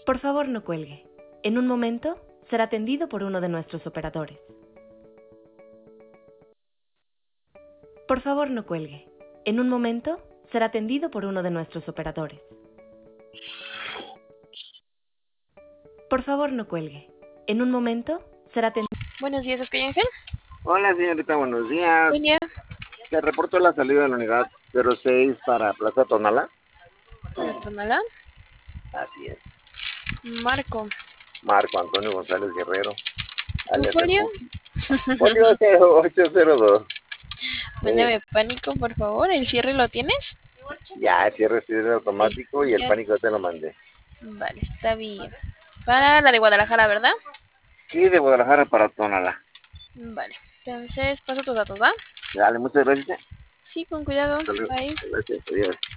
Por favor, no cuelgue. En un momento será atendido por uno de nuestros operadores. Por favor, no cuelgue. En un momento será atendido por uno de nuestros operadores. Por favor, no cuelgue. En un momento será atendido. Buenos días, Oscar y Ángel. Hola, señorita, buenos días. Buen día. Te reporto la salida de la unidad 06 para Plaza Tonalá. Tonalá. Así es. Marco. Marco Antonio González Guerrero. alias folio? el Folio 0802. Mándame pánico, por favor. ¿El cierre lo tienes? Ya, cierre automático y el Ya. pánico te lo mandé. Vale, está bien. Para la de Guadalajara, ¿verdad? Sí, de Guadalajara para Tonalá. Vale. Entonces, paso tus datos, ¿va? Dale, muchas gracias. Sí, con cuidado. Hasta luego. Bye. Gracias, adiós.